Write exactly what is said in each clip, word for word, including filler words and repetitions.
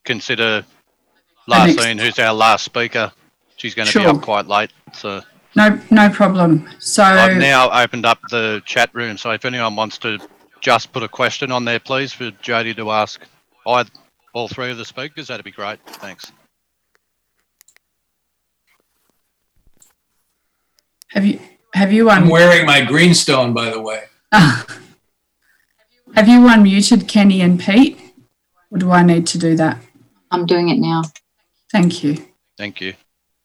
consider Larcene, who's our last speaker. She's going to Sure. be up quite late. So No, no problem. So I've now opened up the chat room. So if anyone wants to just put a question on there, please, for Jody to ask either, all three of the speakers, that'd be great. Thanks. have you have you I'm un- wearing my greenstone, by the way. Ah. have you unmuted Kenny and Pete? Or do I need to do that? I'm doing it now. Thank you. Thank you.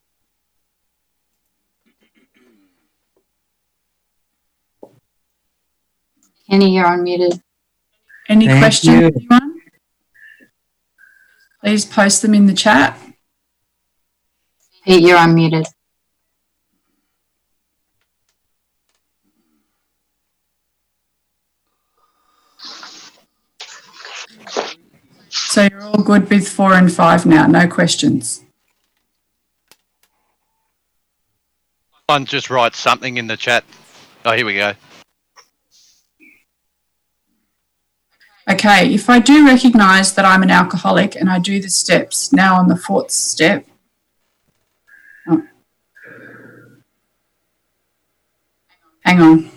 Kenny, you're unmuted. Any Thank questions, you. anyone? Please post them in the chat. Pete, you're unmuted. So you're all good with four and five now, no questions. One just write something in the chat. Oh, here we go. Okay, if I do recognise that I'm an alcoholic and I do the steps now on the fourth step. Oh. Hang on.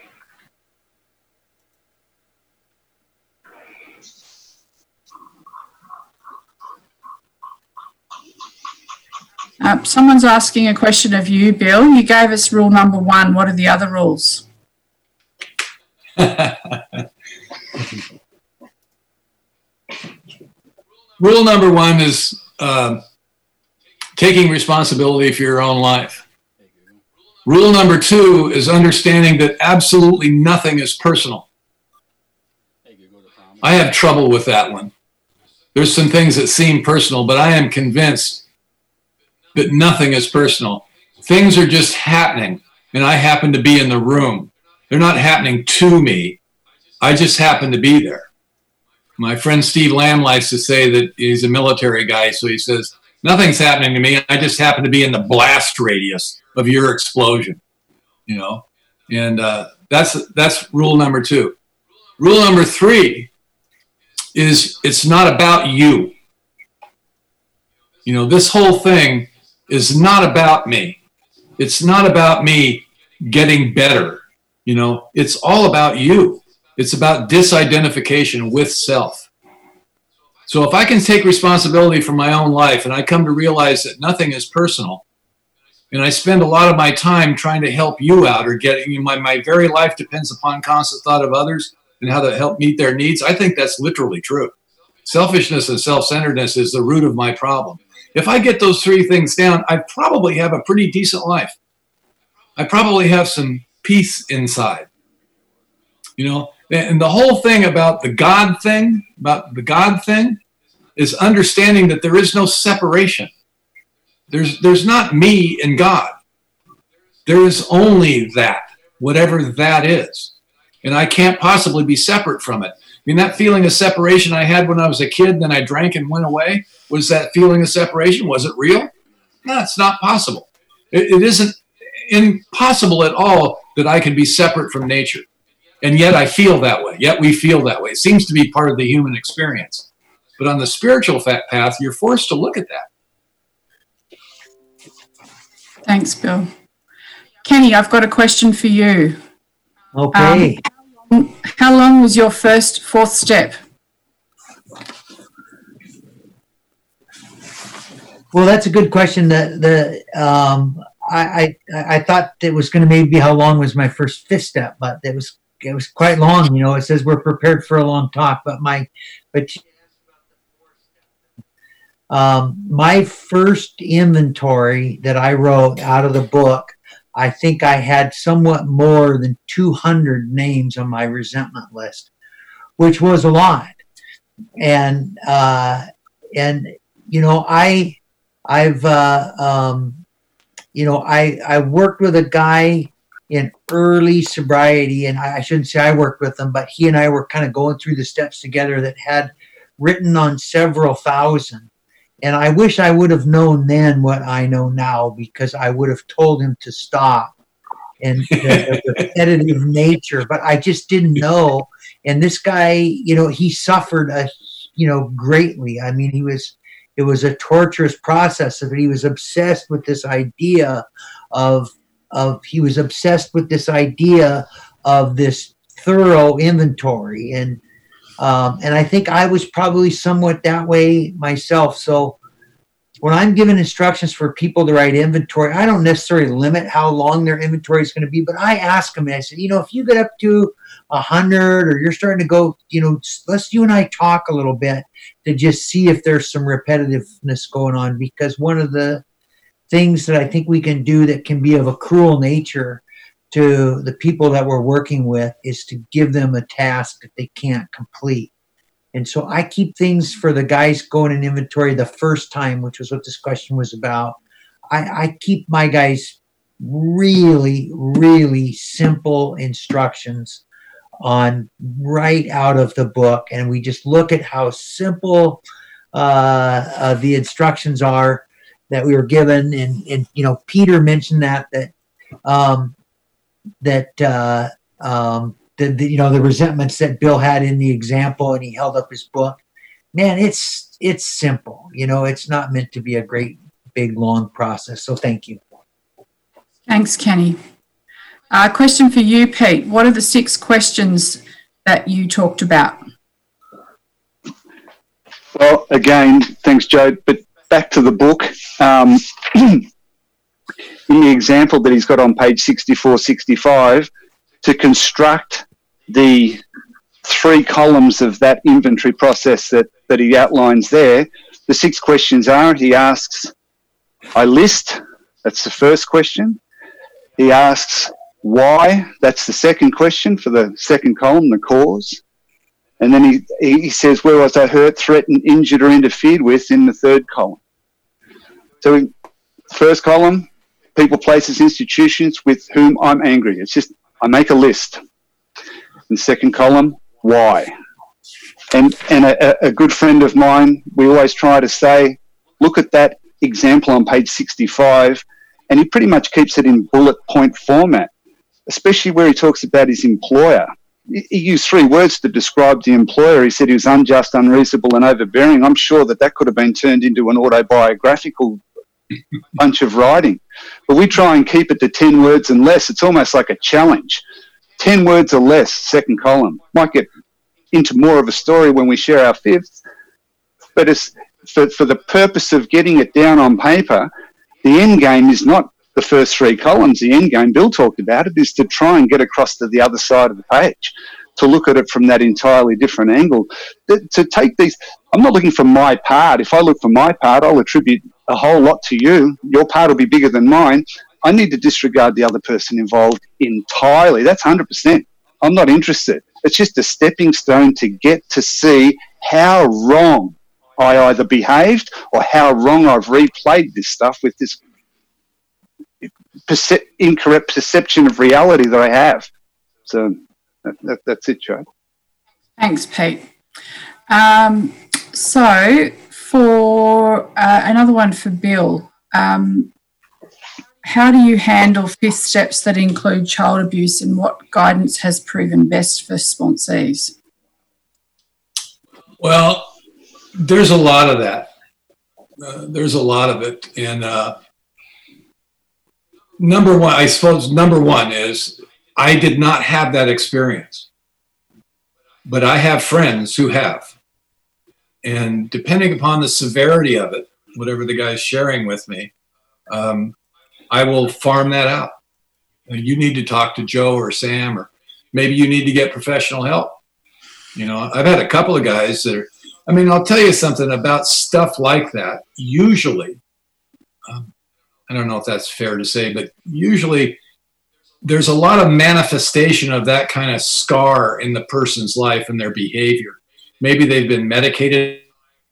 Uh, someone's asking a question of you, Bill. You gave us rule number one. What are the other rules? Rule number one is uh, taking responsibility for your own life. Rule number two is understanding that absolutely nothing is personal. I have trouble with that one. There's some things that seem personal, but I am convinced that nothing is personal. Things are just happening, and I happen to be in the room. They're not happening to me. I just happen to be there. My friend Steve Lamb likes to say that he's a military guy, so he says, nothing's happening to me. I just happen to be in the blast radius of your explosion, you know? And uh, that's that's rule number two. Rule number three is it's not about you. You know, this whole thing is not about me. It's not about me getting better. You know, it's all about you. It's about disidentification with self. So if I can take responsibility for my own life and I come to realize that nothing is personal, and I spend a lot of my time trying to help you out or getting you, my, my very life depends upon constant thought of others and how to help meet their needs, I think that's literally true. Selfishness and self-centeredness is the root of my problem. If I get those three things down, I probably have a pretty decent life. I probably have some peace inside. You know, and the whole thing about the God thing, about the God thing, is understanding that there is no separation. There's there's not me and God. There is only that, whatever that is. And I can't possibly be separate from it. I mean, that feeling of separation I had when I was a kid, then I drank and went away, was that feeling of separation? Was it real? No, it's not possible. It, it isn't impossible at all that I can be separate from nature. And yet I feel that way. Yet we feel that way. It seems to be part of the human experience. But on the spiritual path, you're forced to look at that. Thanks, Bill. Kenny, I've got a question for you. Okay. Um, how long was your first fourth step? Well, that's a good question. The the um, I, I I thought it was going to maybe how long was my first fifth step, but it was it was quite long. You know, it says we're prepared for a long talk, but my but um, my first inventory that I wrote out of the book, I think I had somewhat more than two hundred names on my resentment list, which was a lot, and uh, and you know I. I've, uh, um, you know, I, I worked with a guy in early sobriety, and I, I shouldn't say I worked with him, but he and I were kind of going through the steps together that had written on several thousand. And I wish I would have known then what I know now, because I would have told him to stop and the, the repetitive nature, but I just didn't know. And this guy, you know, he suffered a you know, greatly. I mean, he was, it was a torturous process, but he was obsessed with this idea of, of, he was obsessed with this idea of this thorough inventory. And, um, and I think I was probably somewhat that way myself. So when I'm giving instructions for people to write inventory, I don't necessarily limit how long their inventory is going to be, but I ask them, and I said, you know, if you get up to a hundred or you're starting to go, you know, let's you and I talk a little bit to just see if there's some repetitiveness going on. Because one of the things that I think we can do that can be of a cruel nature to the people that we're working with is to give them a task that they can't complete. And so I keep things for the guys going in inventory the first time, which was what this question was about. I, I keep my guys really, really simple instructions on right out of the book. And we just look at how simple uh, uh, the instructions are that we were given. And, and you know, Peter mentioned that, that, um, that, uh, um, The, the, you know, the resentments that Bill had in the example, and he held up his book. Man, it's it's simple. You know, it's not meant to be a great, big, long process. So thank you. Thanks, Kenny. Uh, question for you, Pete. What are the six questions that you talked about? Well, again, thanks, Joe. But back to the book. Um, in the example that he's got on page sixty-four, sixty-five, to construct the three columns of that inventory process that, that he outlines there, the six questions are, he asks, I list, that's the first question. He asks, why, that's the second question for the second column, the cause. And then he, he says, where was I hurt, threatened, injured, or interfered with in the third column. So in the first column, people, places, institutions with whom I'm angry. It's just, I make a list. In the second column, why? And and a, a good friend of mine, we always try to say, look at that example on page sixty-five, and he pretty much keeps it in bullet point format, especially where he talks about his employer. He, he used three words to describe the employer. He said he was unjust, unreasonable, and overbearing. I'm sure that that could have been turned into an autobiographical bunch of writing. But we try and keep it to ten words and less. It's almost like a challenge. ten words or less, second column. Might get into more of a story when we share our fifth. But it's for, for the purpose of getting it down on paper, the end game is not the first three columns. The end game, Bill talked about it, is to try and get across to the other side of the page, to look at it from that entirely different angle. To, to take these, I'm not looking for my part. If I look for my part, I'll attribute a whole lot to you. Your part will be bigger than mine. I need to disregard the other person involved entirely. That's one hundred percent. I'm not interested. It's just a stepping stone to get to see how wrong I either behaved or how wrong I've replayed this stuff with this perce- incorrect perception of reality that I have. So that, that, that's it, Joe. Thanks, Pete. Um, so for uh, another one for Bill, um, how do you handle fifth steps that include child abuse, and what guidance has proven best for sponsees? Well, there's a lot of that. Uh, there's a lot of it. And uh, number one, I suppose number one is I did not have that experience, but I have friends who have. And depending upon the severity of it, whatever the guy's sharing with me, um, I will farm that out. You need to talk to Joe or Sam, or maybe you need to get professional help. You know, I've had a couple of guys that are, I mean, I'll tell you something about stuff like that. Usually, um, I don't know if that's fair to say, but usually there's a lot of manifestation of that kind of scar in the person's life and their behavior. Maybe they've been medicated,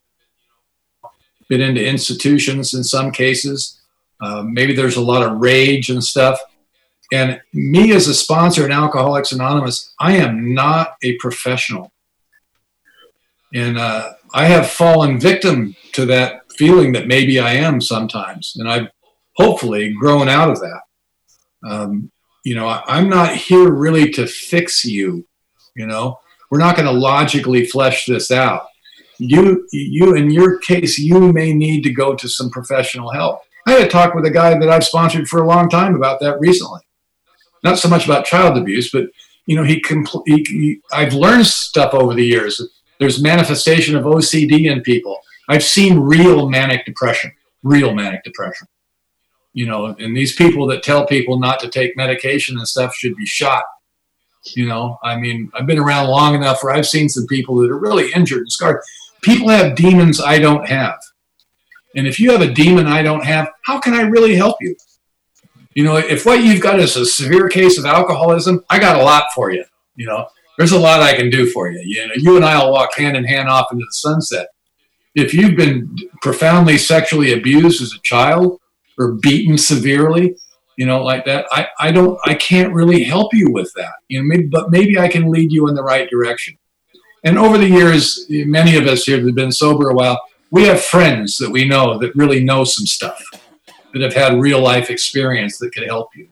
been into institutions in some cases. Uh, maybe there's a lot of rage and stuff. And me as a sponsor in Alcoholics Anonymous, I am not a professional. And uh, I have fallen victim to that feeling that maybe I am sometimes. And I've hopefully grown out of that. Um, you know, I, I'm not here really to fix you. You know, we're not going to logically flesh this out. you, you, in your case, you may need to go to some professional help. I had a talk with a guy that I've sponsored for a long time about that recently. Not so much about child abuse, but, you know, he, compl- he, he I've learned stuff over the years. There's manifestation of O C D in people. I've seen real manic depression, real manic depression. You know, and these people that tell people not to take medication and stuff should be shot. You know, I mean, I've been around long enough where I've seen some people that are really injured and scarred. People have demons I don't have. And if you have a demon I don't have, how can I really help you? You know, if what you've got is a severe case of alcoholism, I got a lot for you. You know, there's a lot I can do for you. You know, you and I will walk hand in hand off into the sunset. If you've been profoundly sexually abused as a child or beaten severely, you know, like that, I, I don't, I can't really help you with that. You know, maybe, but maybe I can lead you in the right direction. And over the years, many of us here that have been sober a while, we have friends that we know that really know some stuff, that have had real life experience that could help you.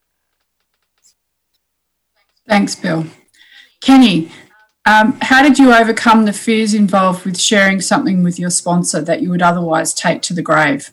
Thanks, Bill. Kenny, um, how did you overcome the fears involved with sharing something with your sponsor that you would otherwise take to the grave?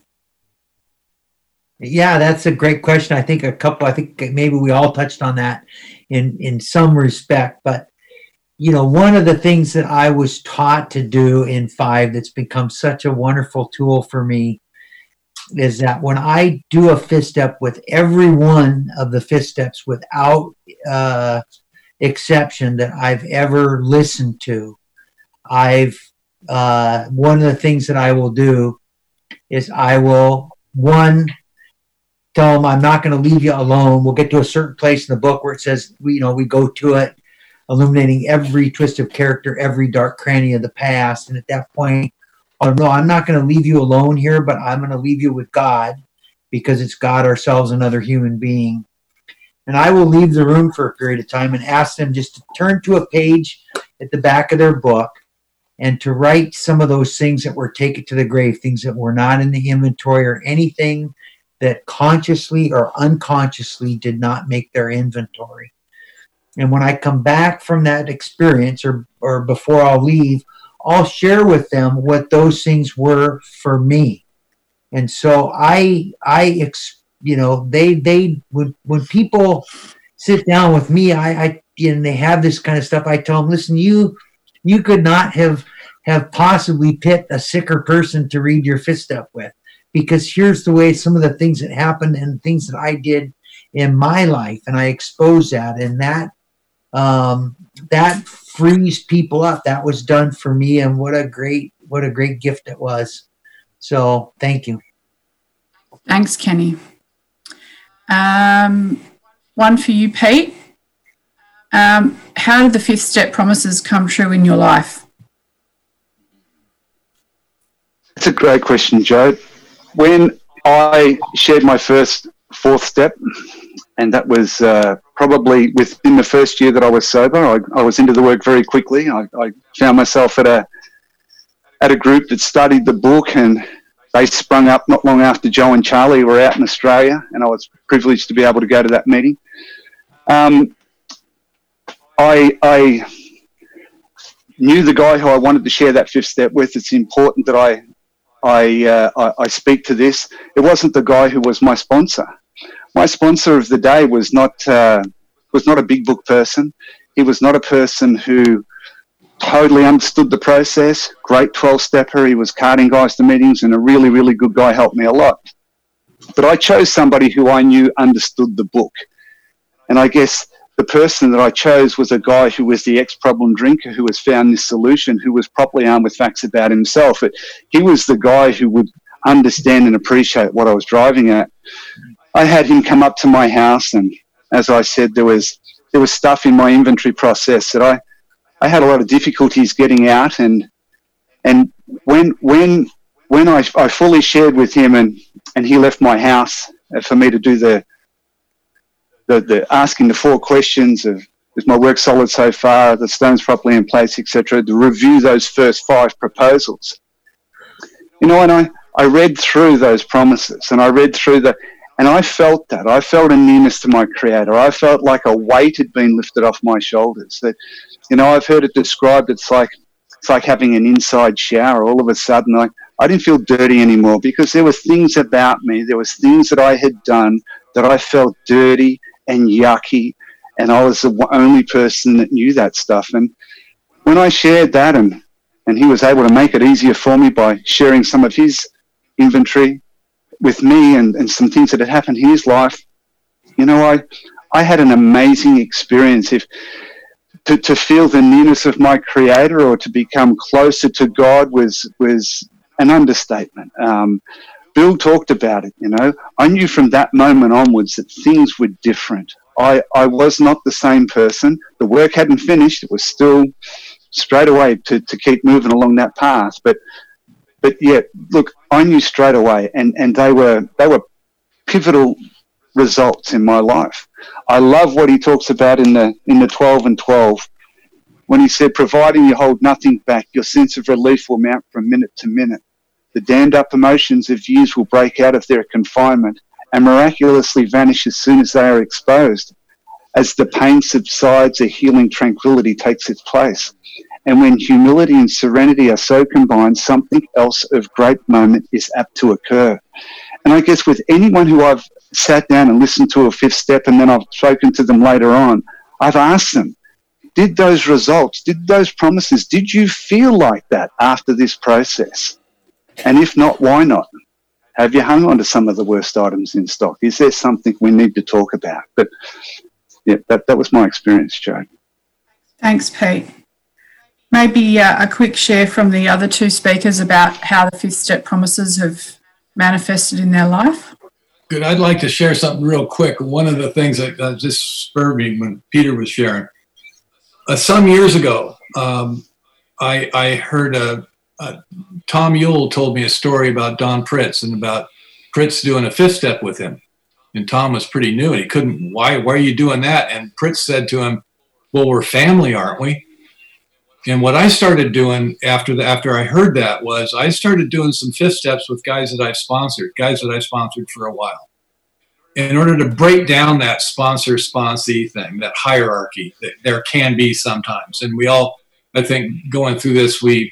Yeah, that's a great question. I think a couple, I think maybe we all touched on that in, in some respect. But, you know, one of the things that I was taught to do in Five that's become such a wonderful tool for me is that when I do a fifth step with every one of the fifth steps without uh, exception that I've ever listened to, I've uh, one of the things that I will do is I will, one, tell them I'm not going to leave you alone. We'll get to a certain place in the book where it says, we, you know, we go to it, illuminating every twist of character, every dark cranny of the past. And at that point, oh no, I'm not going to leave you alone here, but I'm going to leave you with God because it's God, ourselves, another human being. And I will leave the room for a period of time and ask them just to turn to a page at the back of their book and to write some of those things that were taken to the grave, things that were not in the inventory or anything that consciously or unconsciously did not make their inventory. And when I come back from that experience or, or before I'll leave, I'll share with them what those things were for me. And so I, I, you know, they, they, when, when people sit down with me, I, I, and they have this kind of stuff, I tell them, listen, you, you could not have, have possibly picked a sicker person to read your fifth step with, because here's the way some of the things that happened and things that I did in my life. And I expose that, and that, um, that frees people up. That was done for me, and what a great what a great gift it was. So thank you. Thanks, Kenny. Um, one for you, Pete. Um, how did the fifth step promises come true in your life? It's a great question, Joe. When I shared my first fourth step, and that was uh, probably within the first year that I was sober, I, I was into the work very quickly. I, I found myself at a at a group that studied the book, and they sprung up not long after Joe and Charlie were out in Australia, and I was privileged to be able to go to that meeting. Um, I, I knew the guy who I wanted to share that fifth step with. It's important that I I, uh, I I speak to this. It wasn't the guy who was my sponsor. My sponsor of the day was not uh, was not a big book person. He was not a person who totally understood the process. Great twelve-stepper. He was carting guys to meetings, and a really, really good guy, helped me a lot. But I chose somebody who I knew understood the book. And I guess the person that I chose was a guy who was the ex-problem drinker who has found this solution, who was properly armed with facts about himself. It, he was the guy who would understand and appreciate what I was driving at. I had him come up to my house, and as I said, there was there was stuff in my inventory process that I, I had a lot of difficulties getting out, and and when when when I, I fully shared with him, and, and he left my house for me to do the the, the asking the four questions of, is my work solid so far, are the stones properly in place, et cetera, to review those first five proposals. You know, and I, I read through those promises, and I read through the, and I felt that. I felt a nearness to my Creator. I felt like a weight had been lifted off my shoulders. That, you know, I've heard it described, it's like it's like having an inside shower. All of a sudden, I, I didn't feel dirty anymore because there were things about me. There was things that I had done that I felt dirty and yucky, and I was the only person that knew that stuff. And when I shared that, and, and he was able to make it easier for me by sharing some of his inventory with me and, and some things that had happened in his life, you know, I I had an amazing experience. If to, to feel the nearness of my Creator or to become closer to God was was an understatement. Um, Bill talked about it, you know. I knew from that moment onwards that things were different. I, I was not the same person. The work hadn't finished. It was still straight away to, to keep moving along that path. But but yeah, look, I knew straight away, and, and they were they were pivotal results in my life. I love what he talks about in the in the twelve and twelve when he said, providing you hold nothing back, your sense of relief will mount from minute to minute. The dammed up emotions of years will break out of their confinement and miraculously vanish as soon as they are exposed. As the pain subsides, a healing tranquility takes its place. And when humility and serenity are so combined, something else of great moment is apt to occur. And I guess with anyone who I've sat down and listened to a fifth step and then I've spoken to them later on, I've asked them, did those results, did those promises, did you feel like that after this process? And if not, why not? Have you hung on to some of the worst items in stock? Is there something we need to talk about? But yeah, that, that was my experience, Joe. Thanks, Pete. Maybe uh, a quick share from the other two speakers about how the fifth step promises have manifested in their life. Good. I'd like to share something real quick. One of the things that uh, just spurred me when Peter was sharing. Uh, some years ago, um, I, I heard a, a Tom Ewell told me a story about Don Pritz and about Pritz doing a fifth step with him. And Tom was pretty new and he couldn't, why, why are you doing that? And Pritz said to him, well, we're family, aren't we? And what I started doing after the, after I heard that was I started doing some fifth steps with guys that I've sponsored, guys that I've sponsored for a while. In order to break down that sponsor-sponsee thing, that hierarchy that there can be sometimes. And we all, I think, going through this, we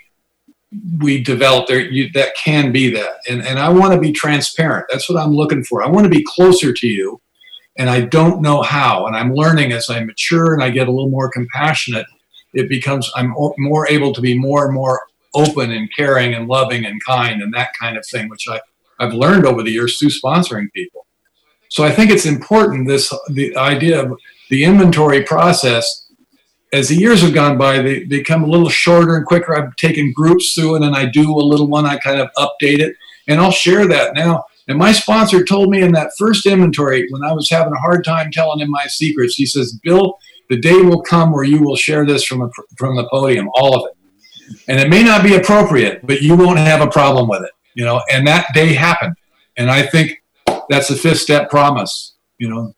we develop there, you, that can be that. And, and I want to be transparent. That's what I'm looking for. I want to be closer to you, and I don't know how. And I'm learning as I mature and I get a little more compassionate. It becomes, I'm more able to be more and more open and caring and loving and kind and that kind of thing, which I, I've learned over the years through sponsoring people. So I think it's important, this the idea of the inventory process, as the years have gone by, they, they become a little shorter and quicker. I've taken groups through it, and I do a little one, I kind of update it, and I'll share that now. And my sponsor told me in that first inventory, when I was having a hard time telling him my secrets, he says, Bill, the day will come where you will share this from, a, from the podium, all of it. And it may not be appropriate, but you won't have a problem with it, you know, and that day happened. And I think that's a fifth step promise, you know.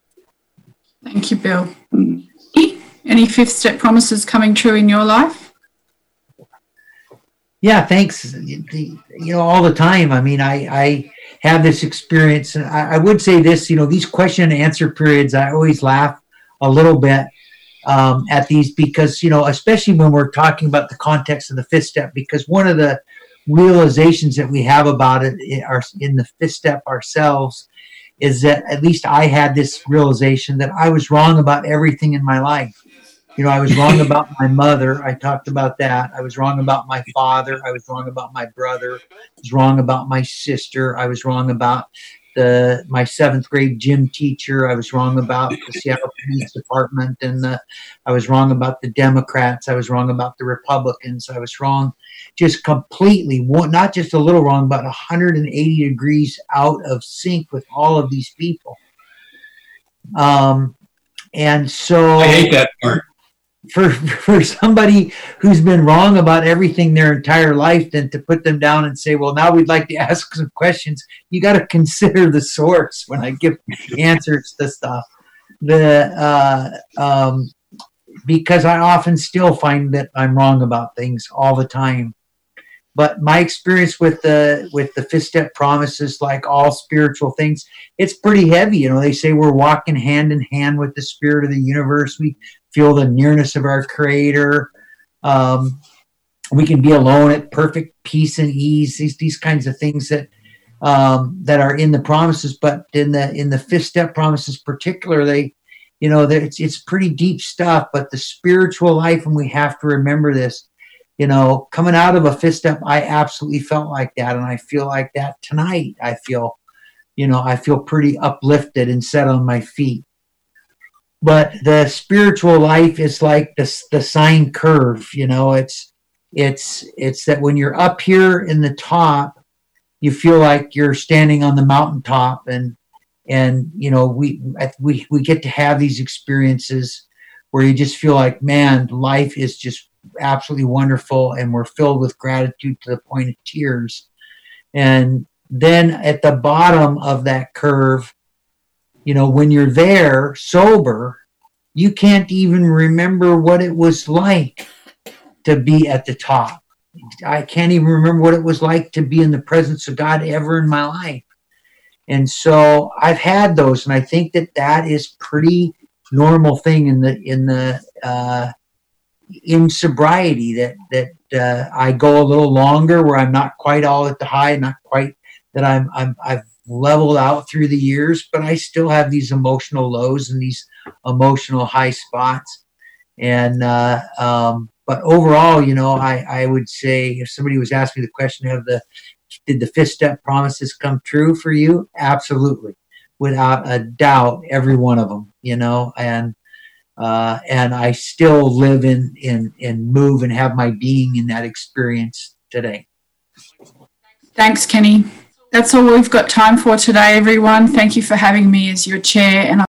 Thank you, Bill. Any fifth step promises coming true in your life? Yeah, thanks. You know, all the time. I mean, I, I have this experience. And I, I would say this, you know, these question and answer periods, I always laugh a little bit um, at these because, you know, especially when we're talking about the context of the fifth step, because one of the realizations that we have about it in, our, in the fifth step ourselves is that at least I had this realization that I was wrong about everything in my life. You know, I was wrong about my mother. I talked about that. I was wrong about my father. I was wrong about my brother. I was wrong about my sister. I was wrong about the my seventh grade gym teacher. I was wrong about the Seattle Police Department, and the, I was wrong about the Democrats. I was wrong about the Republicans. I was wrong just completely, not just a little wrong, but one hundred eighty degrees out of sync with all of these people. Um, and so I hate that part. For for somebody who's been wrong about everything their entire life, then to put them down and say, well, now we'd like to ask some questions, you got to consider the source when I give answers to stuff. The uh, um, because I often still find that I'm wrong about things all the time. But my experience with the with the fifth step promises, like all spiritual things, it's pretty heavy. You know, they say we're walking hand in hand with the spirit of the universe. We feel the nearness of our Creator. Um, we can be alone at perfect peace and ease. These these kinds of things that um, that are in the promises, but in the in the fifth step promises, particularly, you know, that it's it's pretty deep stuff. But the spiritual life, and we have to remember this. You know, coming out of a fifth step, I absolutely felt like that, and I feel like that tonight. I feel, you know, I feel pretty uplifted and set on my feet. But the spiritual life is like the the sine curve. You know, it's it's it's that when you're up here in the top, you feel like you're standing on the mountaintop, and and you know we we we get to have these experiences where you just feel like, man, life is just absolutely wonderful, and we're filled with gratitude to the point of tears. And then at the bottom of that curve, you know, when you're there sober, you can't even remember what it was like to be at the top. I can't even remember what it was like to be in the presence of God ever in my life. And so I've had those, and I think that that is pretty normal thing in the in the uh, in sobriety, that that uh, I go a little longer where I'm not quite all at the high, not quite that I'm I'm I've leveled out through the years, but I still have these emotional lows and these emotional high spots. And uh, um, but overall, you know, I I would say, if somebody was asking me the question, have the did the fifth step promises come true for you? Absolutely, without a doubt, every one of them. You know, and. Uh, and I still live in, in, in move and have my being in that experience today. Thanks, Kenny. That's all we've got time for today, everyone. Thank you for having me as your chair, and